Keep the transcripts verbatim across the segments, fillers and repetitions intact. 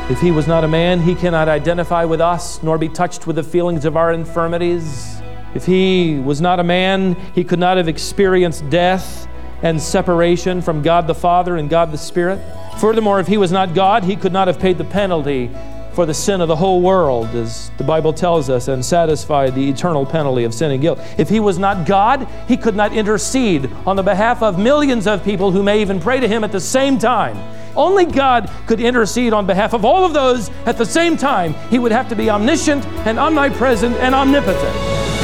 If he was not a man, he cannot identify with us, nor be touched with the feelings of our infirmities. If he was not a man, he could not have experienced death and separation from God the Father and God the Spirit. Furthermore, if he was not God, he could not have paid the penalty for the sin of the whole world, as the Bible tells us, and satisfied the eternal penalty of sin and guilt. If he was not God, he could not intercede on the behalf of millions of people who may even pray to him at the same time. Only God could intercede on behalf of all of those at the same time. He would have to be omniscient and omnipresent and omnipotent.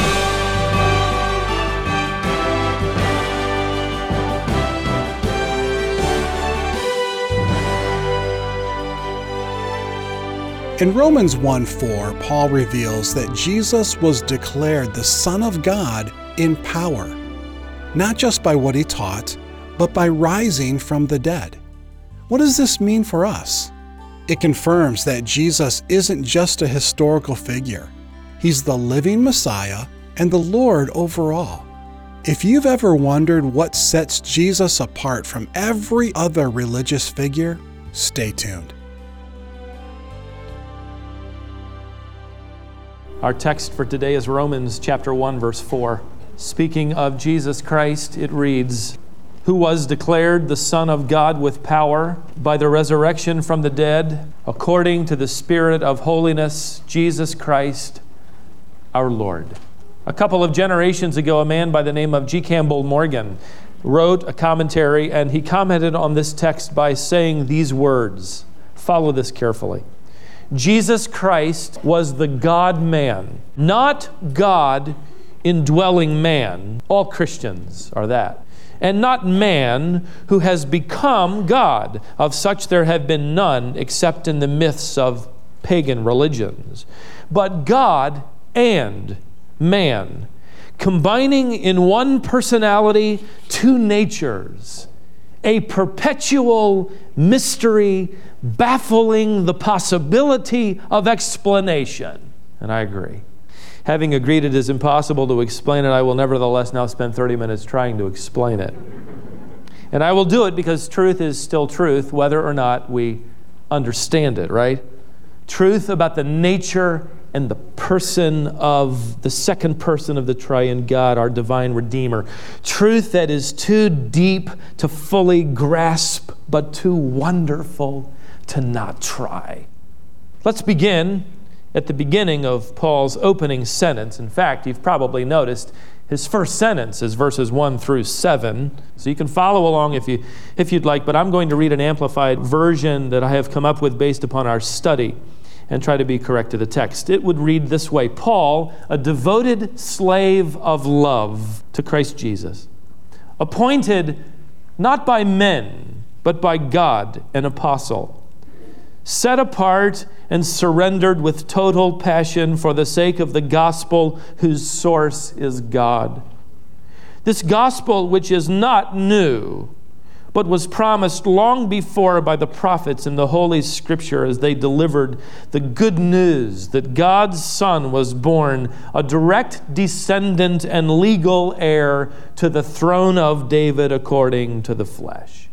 In Romans one four, Paul reveals that Jesus was declared the Son of God in power, not just by what he taught, but by rising from the dead. What does this mean for us? It confirms that Jesus isn't just a historical figure. He's the living Messiah and the Lord over all. If you've ever wondered what sets Jesus apart from every other religious figure, stay tuned. Our text for today is Romans chapter one, verse four. Speaking of Jesus Christ, it reads, "Who was declared the Son of God with power by the resurrection from the dead, according to the Spirit of holiness, Jesus Christ, our Lord." A couple of generations ago, a man by the name of G. Campbell Morgan wrote a commentary, and he commented on this text by saying these words. Follow this carefully. Jesus Christ was the God-man, not God indwelling man. All Christians are that. And not man who has become God. Of such there have been none except in the myths of pagan religions. But God and man, combining in one personality two natures, a perpetual mystery baffling the possibility of explanation. And I agree. Having agreed it is impossible to explain it, I will nevertheless now spend thirty minutes trying to explain it. And I will do it because truth is still truth, whether or not we understand it, right? Truth about the nature and the person of the second person of the triune God, our divine Redeemer. Truth that is too deep to fully grasp, but too wonderful to not try. Let's begin at the beginning of Paul's opening sentence. In fact, you've probably noticed his first sentence is verses one through seven. So you can follow along if you if you'd like, but I'm going to read an amplified version that I have come up with based upon our study and try to be correct to the text. It would read this way: Paul, a devoted slave of love to Christ Jesus, appointed not by men, but by God, an apostle, set apart and surrendered with total passion for the sake of the gospel whose source is God. This gospel, which is not new, but was promised long before by the prophets in the Holy Scripture as they delivered the good news that God's Son was born, a direct descendant and legal heir to the throne of David according to the flesh.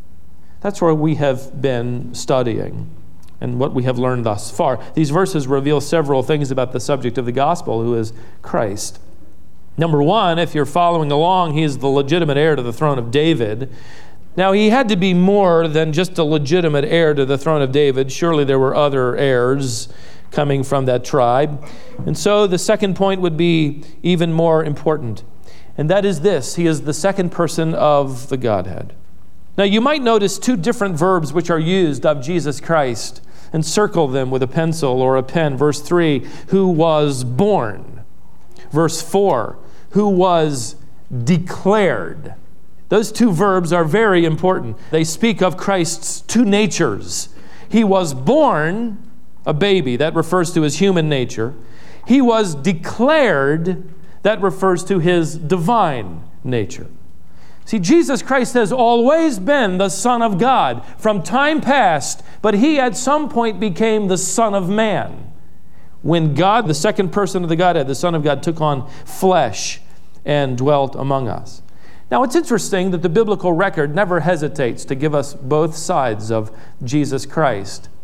That's where we have been studying and what we have learned thus far. These verses reveal several things about the subject of the gospel, who is Christ. Number one, if you're following along, he is the legitimate heir to the throne of David. Now, he had to be more than just a legitimate heir to the throne of David. Surely there were other heirs coming from that tribe. And so the second point would be even more important, and that is this: he is the second person of the Godhead. Now, you might notice two different verbs which are used of Jesus Christ, and circle them with a pencil or a pen. Verse three, who was born. Verse four, who was declared. Those two verbs are very important. They speak of Christ's two natures. He was born a baby. That refers to his human nature. He was declared. That refers to his divine nature. See, Jesus Christ has always been the Son of God from time past, but he at some point became the Son of Man. When God, the second person of the Godhead, the Son of God, took on flesh and dwelt among us. Now, it's interesting that the biblical record never hesitates to give us both sides of Jesus Christ.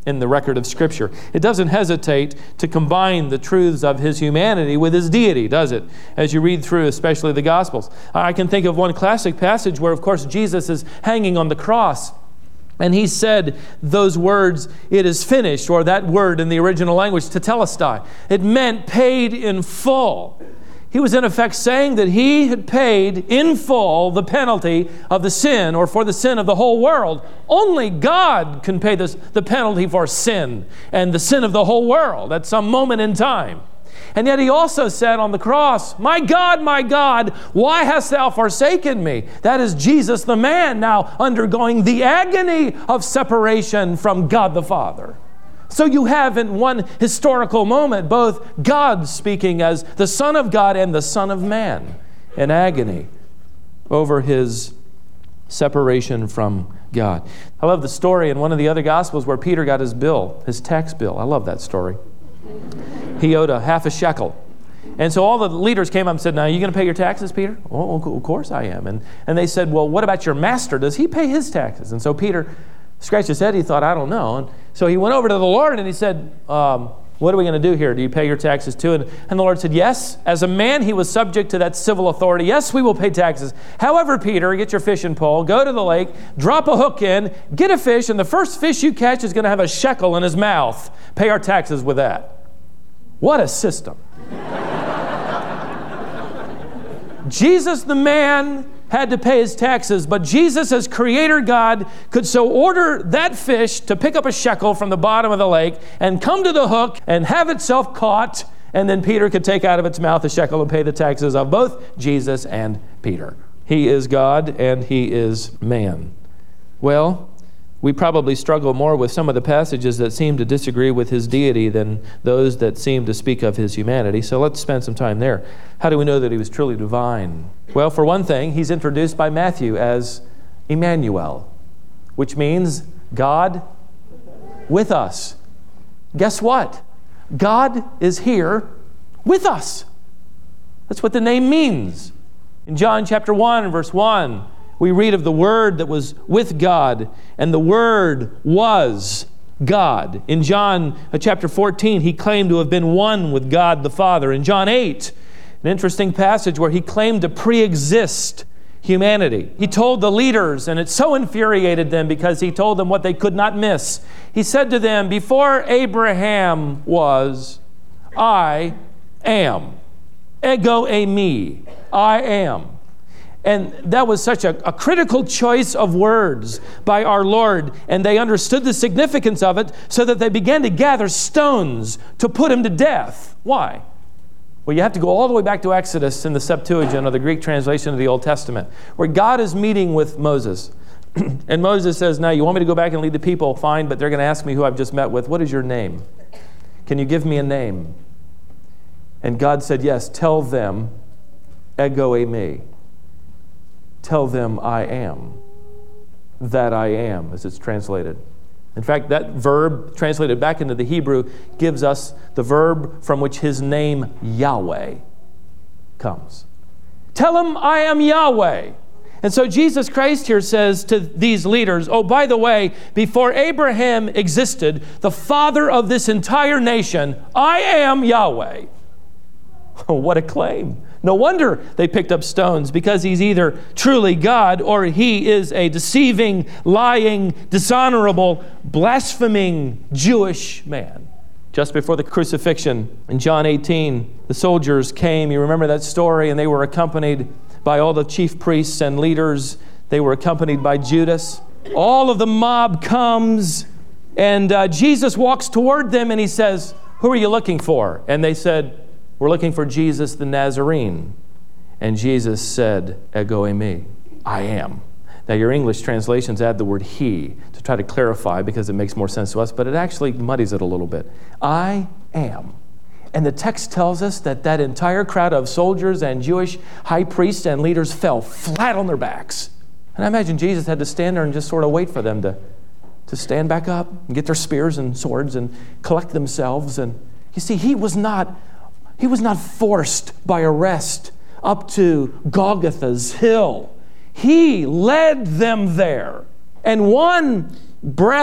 in the record of Scripture. It doesn't hesitate to combine the truths of his humanity with his deity, does it? As you read through, especially the Gospels. I can think of one classic passage where, of course, Jesus is hanging on the cross. And he said those words, "It is finished," or that word in the original language, tetelestai. It meant paid in full. He was in effect saying that he had paid in full the penalty of the sin, or for the sin of the whole world. Only God can pay this, the penalty for sin and the sin of the whole world at some moment in time. And yet he also said on the cross, "My God, my God, why hast thou forsaken me?" That is Jesus the man now undergoing the agony of separation from God the Father. So you have in one historical moment both God speaking as the Son of God and the Son of Man in agony over his separation from God. I love the story in one of the other Gospels where Peter got his bill, his tax bill. I love that story. He owed a half a shekel. And so all the leaders came up and said, "Now, are you going to pay your taxes, Peter?" "Oh, of course I am." And, and they said, "Well, what about your master? Does he pay his taxes?" And so Peter scratched his head. He thought, "I don't know." And so he went over to the Lord and he said, um, "What are we going to do here? Do you pay your taxes too?" And, and the Lord said, "Yes." As a man, he was subject to that civil authority. "Yes, we will pay taxes. However, Peter, get your fishing pole, go to the lake, drop a hook in, get a fish, and the first fish you catch is going to have a shekel in his mouth. Pay our taxes with that." What a system. Jesus the man had to pay his taxes, but Jesus as Creator God could so order that fish to pick up a shekel from the bottom of the lake and come to the hook and have itself caught, and then Peter could take out of its mouth a shekel and pay the taxes of both Jesus and Peter. He is God and he is man. Well, we probably struggle more with some of the passages that seem to disagree with his deity than those that seem to speak of his humanity. So let's spend some time there. How do we know that he was truly divine? Well, for one thing, he's introduced by Matthew as Emmanuel, which means God with us. Guess what? God is here with us. That's what the name means. In John chapter one, verse one, we read of the Word that was with God, and the Word was God. In John chapter fourteen, he claimed to have been one with God the Father. In John eight, an interesting passage where he claimed to pre-exist humanity. He told the leaders, and it so infuriated them because he told them what they could not miss. He said to them, "Before Abraham was, I am. Ego eimi. I am." And that was such a, a critical choice of words by our Lord. And they understood the significance of it so that they began to gather stones to put him to death. Why? Well, you have to go all the way back to Exodus in the Septuagint, or the Greek translation of the Old Testament, where God is meeting with Moses. And Moses says, "Now, you want me to go back and lead the people? Fine, but they're going to ask me who I've just met with. What is your name? Can you give me a name?" And God said, "Yes, tell them, ego eimi. Tell them I am, that I am," as it's translated. In fact, that verb translated back into the Hebrew gives us the verb from which his name Yahweh comes. Tell him I am Yahweh. And so Jesus Christ here says to these leaders, "Oh, by the way, before Abraham existed, the father of this entire nation, I am Yahweh." Oh, what a claim. No wonder they picked up stones, because he's either truly God or he is a deceiving, lying, dishonorable, blaspheming Jewish man. Just before the crucifixion in John eighteen, the soldiers came. You remember that story? And they were accompanied by all the chief priests and leaders. They were accompanied by Judas. All of the mob comes, and uh, Jesus walks toward them and he says, "Who are you looking for?" And they said, "We're looking for Jesus the Nazarene." And Jesus said, "Ego eimi, I am." Now your English translations add the word he to try to clarify, because it makes more sense to us, but it actually muddies it a little bit. I am. And the text tells us that that entire crowd of soldiers and Jewish high priests and leaders fell flat on their backs. And I imagine Jesus had to stand there and just sort of wait for them to, to stand back up and get their spears and swords and collect themselves. And you see, he was not He was not forced by arrest up to Golgotha's hill. He led them there. And one breath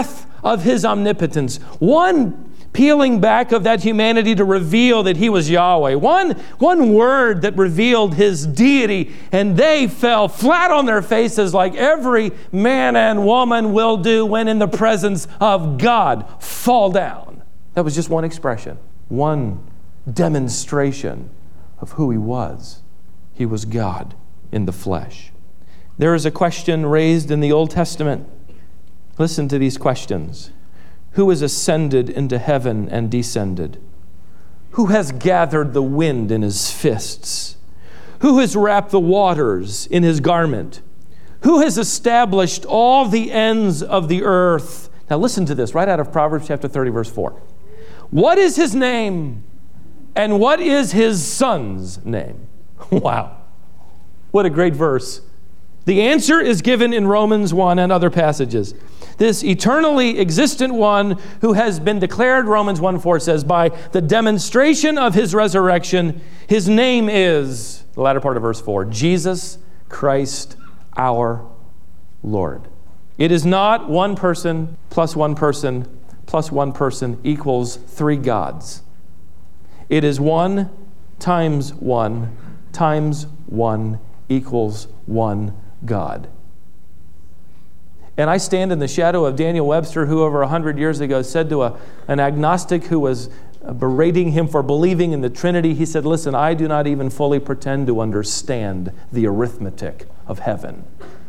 of his omnipotence, one peeling back of that humanity to reveal that he was Yahweh, one, one word that revealed his deity, and they fell flat on their faces like every man and woman will do when in the presence of God. Fall down. That was just one expression, one demonstration of who he was. He was God in the flesh. There is a question raised in the Old Testament. Listen to these questions. Who has ascended into heaven and descended? Who has gathered the wind in his fists? Who has wrapped the waters in his garment? Who has established all the ends of the earth? Now listen to this, right out of Proverbs chapter thirty, verse four. What is his name? And what is his son's name? Wow. What a great verse. The answer is given in Romans one and other passages. This eternally existent one who has been declared, Romans one four says, by the demonstration of his resurrection, his name is, the latter part of verse four, Jesus Christ our Lord. It is not one person plus one person plus one person equals three gods. It is one times one times one equals one God. And I stand in the shadow of Daniel Webster, who over a hundred years ago said to a, an agnostic who was berating him for believing in the Trinity, he said, listen, I do not even fully pretend to understand the arithmetic of heaven.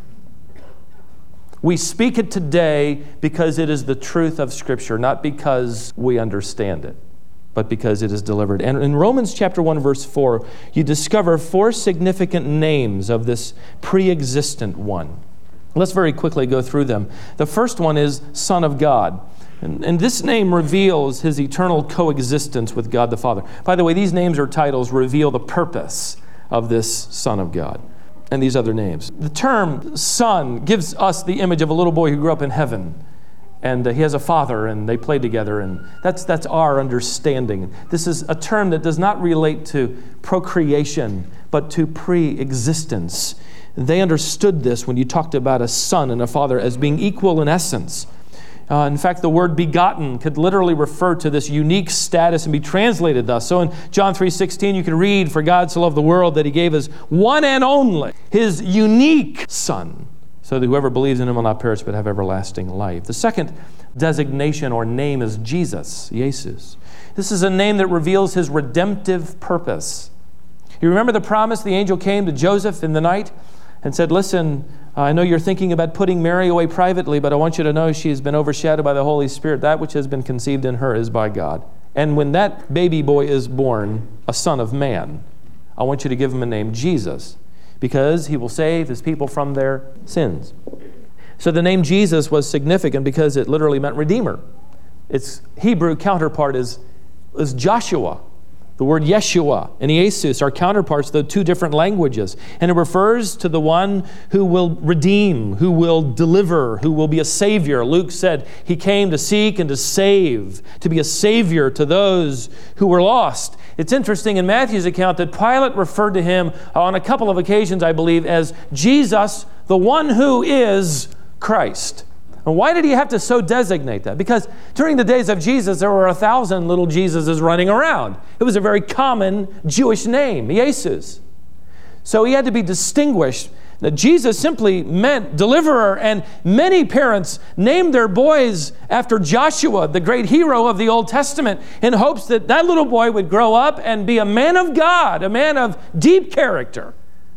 We speak it today because it is the truth of Scripture, not because we understand it, but because it is delivered. And in Romans chapter one, verse four, you discover four significant names of this pre-existent one. Let's very quickly go through them. The first one is Son of God. And, and this name reveals his eternal coexistence with God the Father. By the way, these names or titles reveal the purpose of this Son of God and these other names. The term son gives us the image of a little boy who grew up in heaven. And uh, he has a father, and they play together, and that's that's our understanding. This is a term that does not relate to procreation, but to pre-existence. They understood this when you talked about a son and a father as being equal in essence. Uh, in fact, the word begotten could literally refer to this unique status and be translated thus. So in John three sixteen, you can read, "For God so loved the world that he gave his one and only, his unique Son, so that whoever believes in him will not perish but have everlasting life." The second designation or name is Jesus, Jesus. This is a name that reveals his redemptive purpose. You remember the promise the angel came to Joseph in the night and said, listen, I know you're thinking about putting Mary away privately, but I want you to know she has been overshadowed by the Holy Spirit. That which has been conceived in her is by God. And when that baby boy is born, a son of man, I want you to give him a name, Jesus, because he will save his people from their sins. So the name Jesus was significant because it literally meant Redeemer. Its Hebrew counterpart is, is Joshua. The word Yeshua and Jesus are counterparts, though two different languages. And it refers to the one who will redeem, who will deliver, who will be a savior. Luke said he came to seek and to save, to be a savior to those who were lost. It's interesting in Matthew's account that Pilate referred to him on a couple of occasions, I believe, as Jesus, the one who is Christ. And why did he have to so designate that? Because during the days of Jesus, there were a thousand little Jesuses running around. It was a very common Jewish name, Jesus. So he had to be distinguished. Now, Jesus simply meant deliverer, and many parents named their boys after Joshua, the great hero of the Old Testament, in hopes that that little boy would grow up and be a man of God, a man of deep character.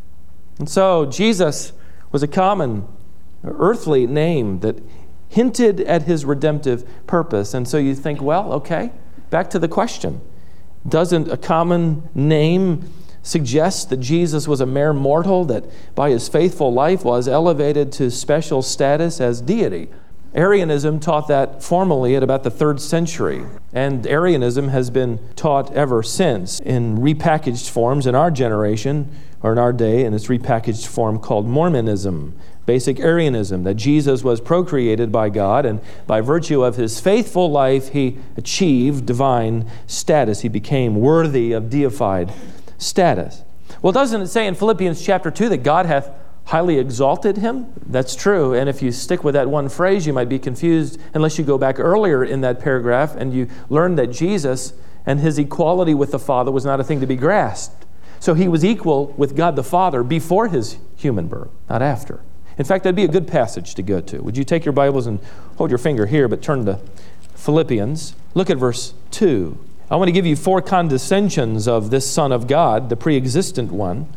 And so Jesus was a common earthly name that hinted at his redemptive purpose. And so you think, well, okay, back to the question. Doesn't a common name suggest that Jesus was a mere mortal that by his faithful life was elevated to special status as deity? Arianism taught that formally at about the third century, and Arianism has been taught ever since in repackaged forms in our generation, or in our day, in its repackaged form called Mormonism, basic Arianism, that Jesus was procreated by God, and by virtue of his faithful life, he achieved divine status. He became worthy of deified status. Well, doesn't it say in Philippians chapter two that God hath highly exalted him. That's true. And if you stick with that one phrase, you might be confused unless you go back earlier in that paragraph and you learn that Jesus and his equality with the Father was not a thing to be grasped. So he was equal with God the Father before his human birth, not after. In fact, that'd be a good passage to go to. Would you take your Bibles and hold your finger here, but turn to Philippians. Look at verse two. I want to give you four condescensions of this Son of God, the pre-existent one,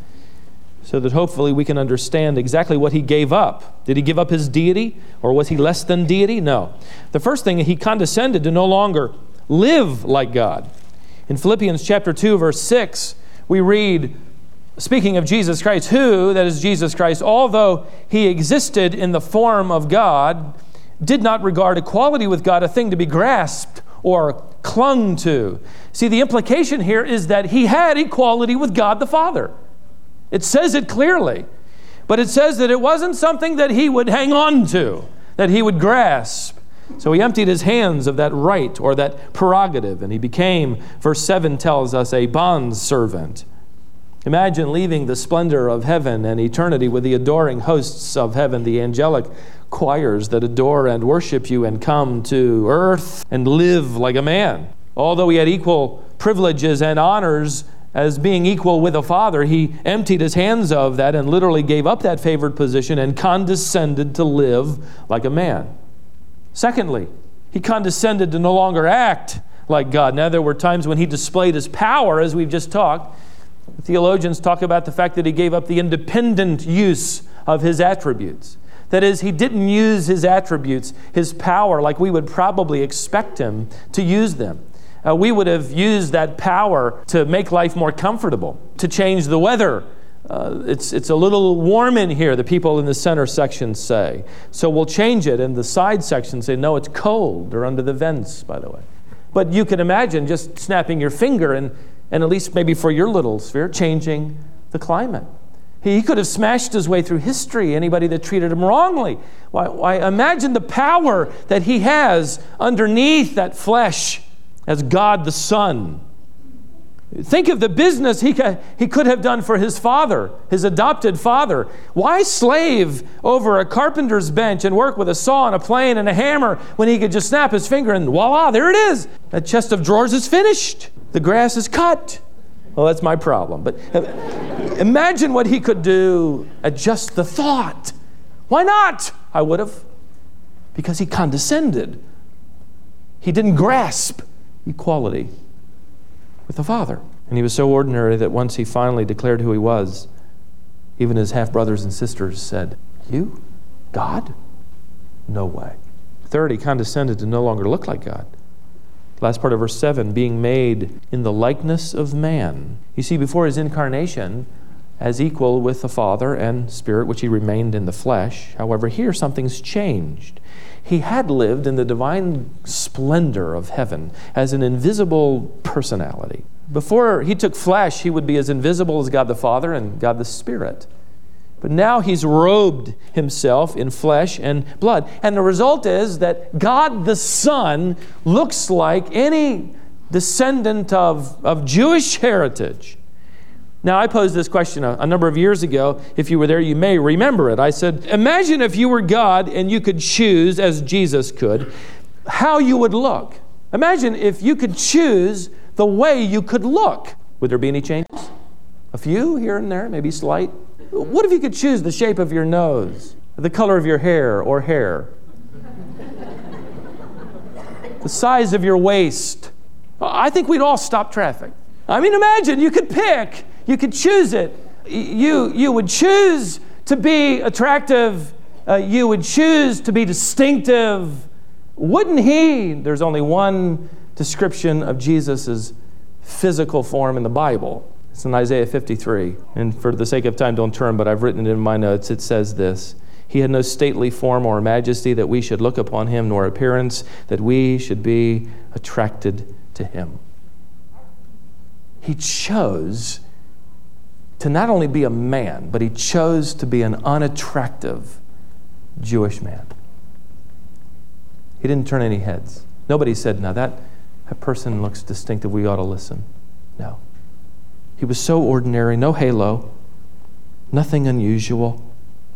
so that hopefully we can understand exactly what he gave up. Did he give up his deity, or was he less than deity? No. The first thing, he condescended to no longer live like God. In Philippians chapter two, verse six, we read, speaking of Jesus Christ, who, that is Jesus Christ, although he existed in the form of God, did not regard equality with God a thing to be grasped or clung to. See, the implication here is that he had equality with God the Father. It says it clearly, but it says that it wasn't something that he would hang on to, that he would grasp. So he emptied his hands of that right or that prerogative, and he became, verse seven tells us, a bondservant. Imagine leaving the splendor of heaven and eternity with the adoring hosts of heaven, the angelic choirs that adore and worship you, and come to earth and live like a man. Although he had equal privileges and honors as being equal with the Father, he emptied his hands of that and literally gave up that favored position and condescended to live like a man. Secondly, he condescended to no longer act like God. Now, there were times when he displayed his power, as we've just talked. Theologians talk about the fact that he gave up the independent use of his attributes. That is, he didn't use his attributes, his power, like we would probably expect him to use them. Uh, we would have used that power to make life more comfortable, to change the weather. Uh, it's, it's a little warm in here, the people in the center section say. So we'll change it. And the side section say, no, it's cold. They're under the vents, by the way. But you can imagine just snapping your finger and, and at least maybe for your little sphere, changing the climate. He could have smashed his way through history, anybody that treated him wrongly. Why, why, imagine the power that he has underneath that flesh as God the Son. Think of the business he could, he could have done for his father, his adopted father. Why slave over a carpenter's bench and work with a saw and a plane and a hammer when he could just snap his finger and voila, there it is. That chest of drawers is finished. The grass is cut. Well, that's my problem. But imagine what he could do at just the thought. Why not? I would have. Because he condescended. He didn't grasp equality with the Father. And he was so ordinary that once he finally declared who he was, even his half-brothers and sisters said, "You? God? No way." Third, he condescended to no longer look like God. Last part of verse seven, being made in the likeness of man. You see, before his incarnation, as equal with the Father and Spirit, which he remained in the flesh. However, here something's changed. He had lived in the divine splendor of heaven as an invisible personality. Before he took flesh, he would be as invisible as God the Father and God the Spirit. But now he's robed himself in flesh and blood. And the result is that God the Son looks like any descendant of, of Jewish heritage. Now, I posed this question a, a number of years ago. If you were there, you may remember it. I said, imagine if you were God and you could choose, as Jesus could, how you would look. Imagine if you could choose the way you could look. Would there be any changes? A few here and there, maybe slight. What if you could choose the shape of your nose, the color of your hair or hair, the size of your waist? I think we'd all stop traffic. I mean, imagine you could pick. You could choose it. You, you would choose to be attractive. Uh, you would choose to be distinctive. Wouldn't he? There's only one description of Jesus' physical form in the Bible. It's in Isaiah fifty-three. And for the sake of time, don't turn, but I've written it in my notes. It says this: He had no stately form or majesty that we should look upon him, nor appearance that we should be attracted to him. He chose to not only be a man, but he chose to be an unattractive Jewish man. He didn't turn any heads. Nobody said, now that, that person looks distinctive, we ought to listen. No. He was so ordinary, no halo, nothing unusual.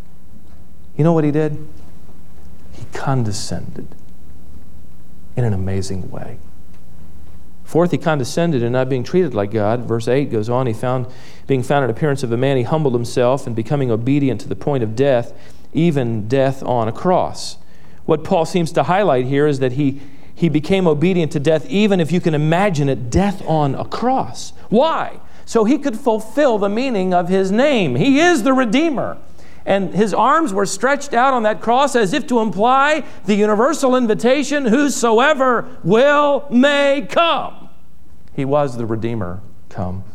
You know what he did? He condescended in an amazing way. Fourth, he condescended in not being treated like God. Verse eight goes on, he found, being found in appearance of a man, he humbled himself and becoming obedient to the point of death, even death on a cross. What Paul seems to highlight here is that he, he became obedient to death, even if you can imagine it, death on a cross. Why? So he could fulfill the meaning of his name. He is the Redeemer. And his arms were stretched out on that cross as if to imply the universal invitation, whosoever will may come. He was the Redeemer come.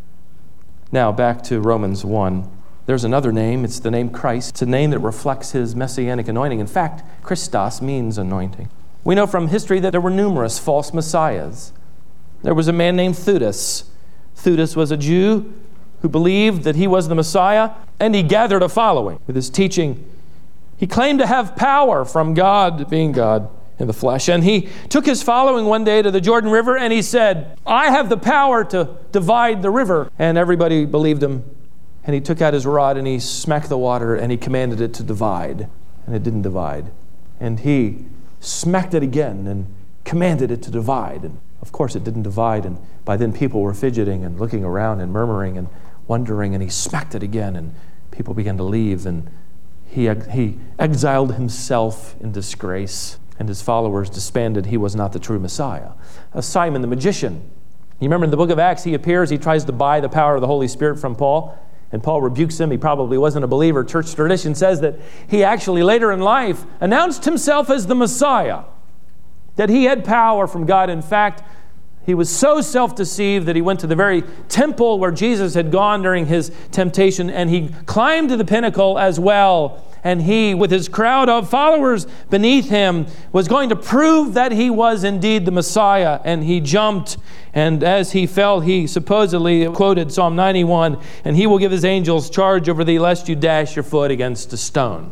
Now back to Romans one. There's another name. It's the name Christ. It's a name that reflects his messianic anointing. In fact, Christos means anointing. We know from history that there were numerous false messiahs. There was a man named Theudas. Theudas was a Jew who believed that he was the Messiah, and he gathered a following with his teaching. He claimed to have power from God, being God in the flesh, and he took his following one day to the Jordan River, and he said, I have the power to divide the river. And everybody believed him, and he took out his rod, and he smacked the water, and he commanded it to divide, and it didn't divide. And he smacked it again, and commanded it to divide, and of course it didn't divide, and by then people were fidgeting and looking around and murmuring and wondering, and he smacked it again, and people began to leave, and he, he exiled himself in disgrace, and his followers disbanded. He was not the true Messiah. Uh, Simon the magician, you remember in the book of Acts, he appears, he tries to buy the power of the Holy Spirit from Paul, and Paul rebukes him. He probably wasn't a believer. Church tradition says that he actually later in life announced himself as the Messiah, that he had power from God. In fact, he was so self-deceived that he went to the very temple where Jesus had gone during his temptation, and he climbed to the pinnacle as well. And he, with his crowd of followers beneath him, was going to prove that he was indeed the Messiah. And he jumped, and as he fell, he supposedly quoted Psalm ninety-one, and he will give his angels charge over thee, lest you dash your foot against a stone.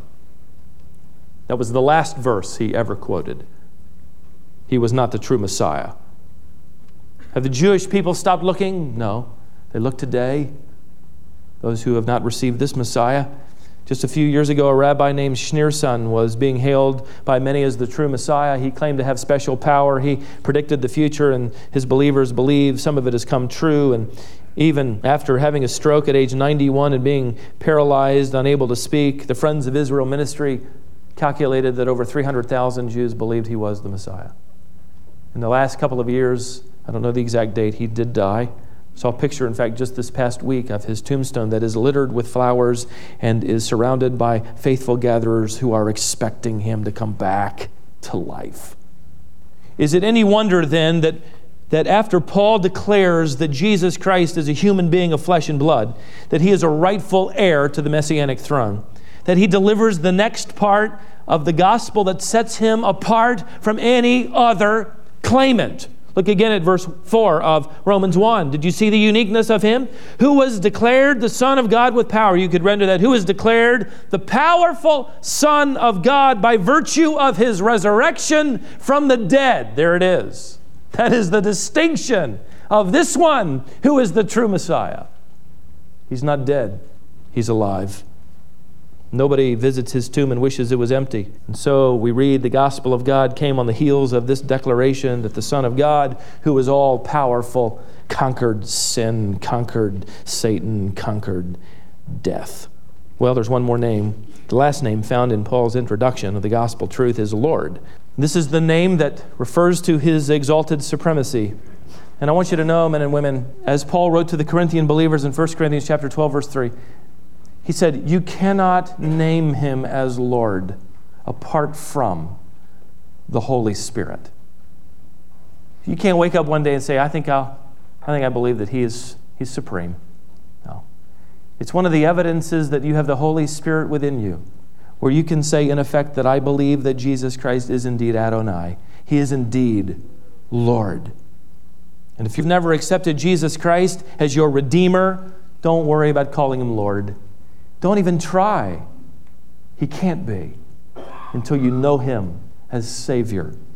That was the last verse he ever quoted. He was not the true Messiah. Have the Jewish people stopped looking? No. They look today. Those who have not received this Messiah. Just a few years ago, a rabbi named Schneerson was being hailed by many as the true Messiah. He claimed to have special power. He predicted the future, and his believers believe some of it has come true. And even after having a stroke at age ninety-one and being paralyzed, unable to speak, the Friends of Israel ministry calculated that over three hundred thousand Jews believed he was the Messiah. In the last couple of years, I don't know the exact date, he did die. Saw a picture, in fact, just this past week of his tombstone that is littered with flowers and is surrounded by faithful gatherers who are expecting him to come back to life. Is it any wonder then that, that after Paul declares that Jesus Christ is a human being of flesh and blood, that he is a rightful heir to the Messianic throne, that he delivers the next part of the gospel that sets him apart from any other claimant? Look again at verse four of Romans one. Did you see the uniqueness of him? Who was declared the Son of God with power. You could render that. Who was declared the powerful Son of God by virtue of his resurrection from the dead. There it is. That is the distinction of this one who is the true Messiah. He's not dead. He's alive. Nobody visits his tomb and wishes it was empty. And so we read the gospel of God came on the heels of this declaration that the Son of God, who is all powerful, conquered sin, conquered Satan, conquered death. Well, there's one more name. The last name found in Paul's introduction of the gospel truth is Lord. This is the name that refers to his exalted supremacy. And I want you to know, men and women, as Paul wrote to the Corinthian believers in First Corinthians chapter twelve, verse three, he said, you cannot name him as Lord apart from the Holy Spirit. You can't wake up one day and say, I think I'll, I think I believe that he is he's supreme. No. It's one of the evidences that you have the Holy Spirit within you, where you can say, in effect, that I believe that Jesus Christ is indeed Adonai. He is indeed Lord. And if you've never accepted Jesus Christ as your Redeemer, don't worry about calling him Lord. Don't even try. He can't be until you know him as Savior.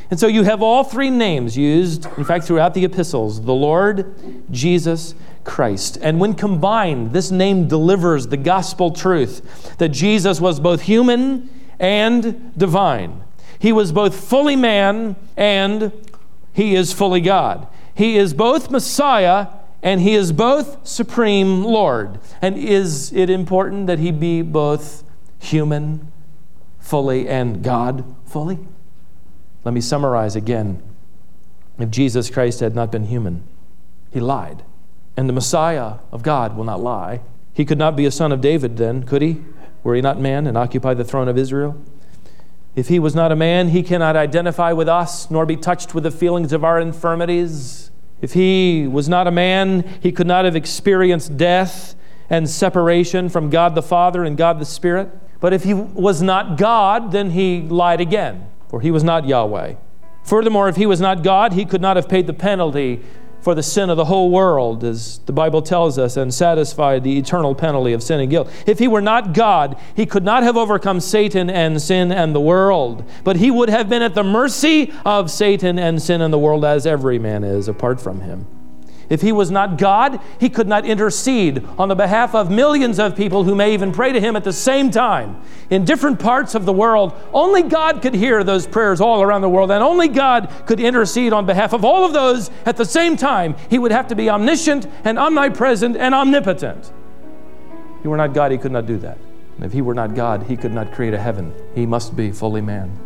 And so you have all three names used, in fact, throughout the epistles: the Lord, Jesus, Christ. And when combined, this name delivers the gospel truth that Jesus was both human and divine. He was both fully man and he is fully God. He is both Messiah and he is both supreme Lord. And is it important that he be both human fully and God fully? Let me summarize again. If Jesus Christ had not been human, he lied. And the Messiah of God will not lie. He could not be a son of David then, could he? Were he not man and occupy the throne of Israel? If he was not a man, he cannot identify with us, nor be touched with the feelings of our infirmities. If he was not a man, he could not have experienced death and separation from God the Father and God the Spirit. But if he was not God, then he lied again, for he was not Yahweh. Furthermore, if he was not God, he could not have paid the penalty for the sin of the whole world, as the Bible tells us, and satisfied the eternal penalty of sin and guilt. If he were not God, he could not have overcome Satan and sin and the world, but he would have been at the mercy of Satan and sin and the world, as every man is apart from him. If he was not God, he could not intercede on the behalf of millions of people who may even pray to him at the same time in different parts of the world. Only God could hear those prayers all around the world, and only God could intercede on behalf of all of those at the same time. He would have to be omniscient and omnipresent and omnipotent. If he were not God, he could not do that. And if he were not God, he could not create a heaven. He must be fully man.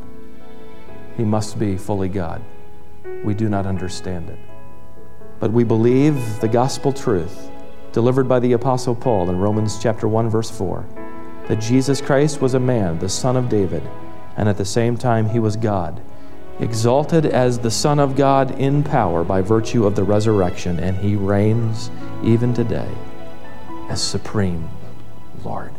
He must be fully God. We do not understand it. But we believe the gospel truth delivered by the Apostle Paul in Romans chapter one, verse four, that Jesus Christ was a man, the son of David, and at the same time he was God, exalted as the Son of God in power by virtue of the resurrection, and he reigns even today as supreme Lord.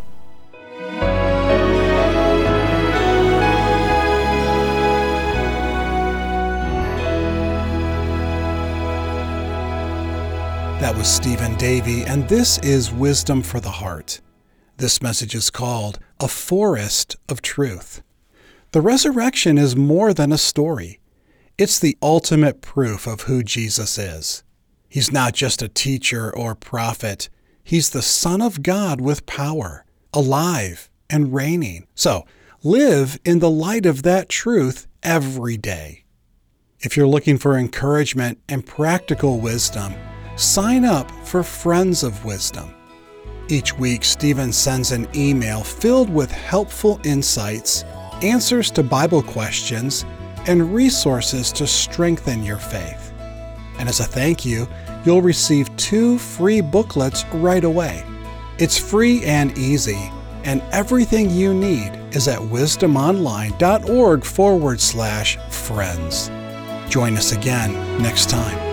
That was Stephen Davey, and this is Wisdom for the Heart. This message is called A Forest of Truth. The resurrection is more than a story. It's the ultimate proof of who Jesus is. He's not just a teacher or prophet. He's the Son of God with power, alive and reigning. So, live in the light of that truth every day. If you're looking for encouragement and practical wisdom, sign up for Friends of Wisdom. Each week, Stephen sends an email filled with helpful insights, answers to Bible questions, and resources to strengthen your faith. And as a thank you, you'll receive two free booklets right away. It's free and easy, and everything you need is at wisdomonline.org forward slash friends. Join us again next time.